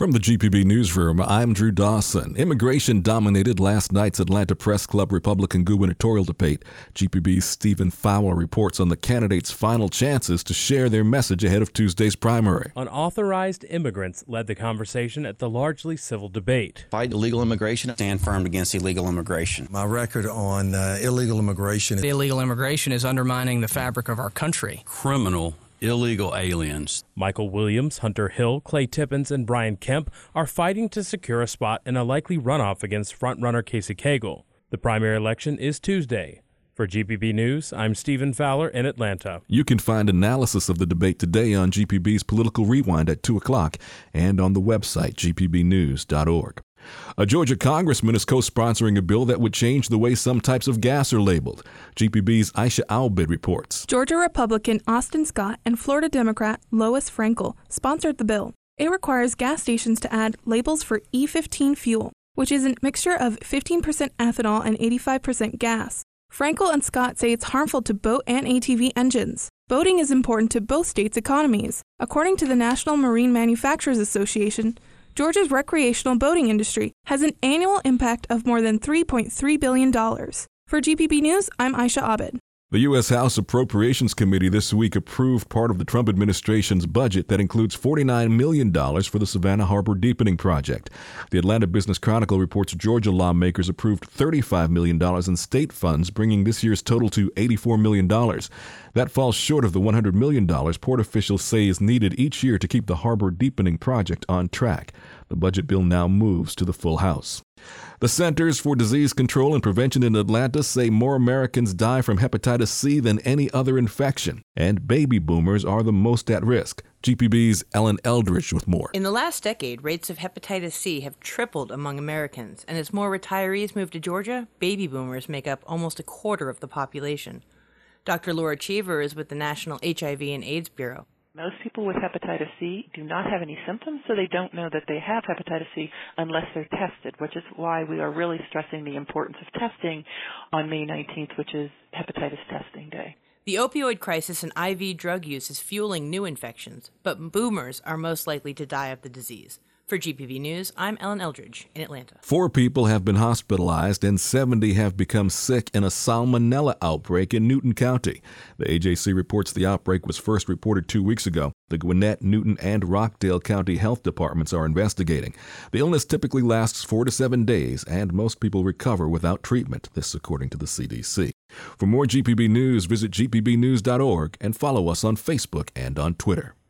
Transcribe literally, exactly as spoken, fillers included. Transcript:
From the G P B Newsroom, I'm Drew Dawson. Immigration dominated last night's Atlanta Press Club Republican gubernatorial debate. G P B's Stephen Fowler reports on the candidates' final chances to share their message ahead of Tuesday's primary. Unauthorized immigrants led the conversation at the largely civil debate. Fight illegal immigration, stand firm against illegal immigration. My record on uh, illegal immigration. The illegal immigration is undermining the fabric of our country. Criminal illegal aliens. Michael Williams, Hunter Hill, Clay Tippins, and Brian Kemp are fighting to secure a spot in a likely runoff against frontrunner Casey Cagle. The primary election is Tuesday. For G P B News, I'm Stephen Fowler in Atlanta. You can find analysis of the debate today on G P B's Political Rewind at two o'clock and on the website g p b news dot org. A Georgia congressman is co-sponsoring a bill that would change the way some types of gas are labeled. G P B's Aisha Albid reports. Georgia Republican Austin Scott and Florida Democrat Lois Frankel sponsored the bill. It requires gas stations to add labels for E fifteen fuel, which is a mixture of fifteen percent ethanol and eighty-five percent gas. Frankel and Scott say it's harmful to boat and A T V engines. Boating is important to both states' economies. According to the National Marine Manufacturers Association, Georgia's recreational boating industry has an annual impact of more than three point three billion dollars. For G P B News, I'm Aisha Abed. The U S House Appropriations Committee this week approved part of the Trump administration's budget that includes forty-nine million dollars for the Savannah Harbor Deepening Project. The Atlanta Business Chronicle reports Georgia lawmakers approved thirty-five million dollars in state funds, bringing this year's total to eighty-four million dollars. That falls short of the one hundred million dollars port officials say is needed each year to keep the harbor deepening project on track. The budget bill now moves to the full House. The Centers for Disease Control and Prevention in Atlanta say more Americans die from hepatitis C than any other infection, and baby boomers are the most at risk. G P B's Ellen Eldridge with more. In the last decade, rates of hepatitis C have tripled among Americans, and as more retirees move to Georgia, baby boomers make up almost a quarter of the population. Doctor Laura Cheever is with the National H I V and AIDS Bureau. Most people with hepatitis C do not have any symptoms, so they don't know that they have hepatitis C unless they're tested, which is why we are really stressing the importance of testing on May nineteenth, which is Hepatitis Testing Day. The opioid crisis and I V drug use is fueling new infections, but boomers are most likely to die of the disease. For G P B News, I'm Ellen Eldridge in Atlanta. Four people have been hospitalized and seventy have become sick in a salmonella outbreak in Newton County. The A J C reports the outbreak was first reported two weeks ago. The Gwinnett, Newton, and Rockdale County health departments are investigating. The illness typically lasts four to seven days, and most people recover without treatment, this according to the C D C. For more G P B News, visit g p b news dot org and follow us on Facebook and on Twitter.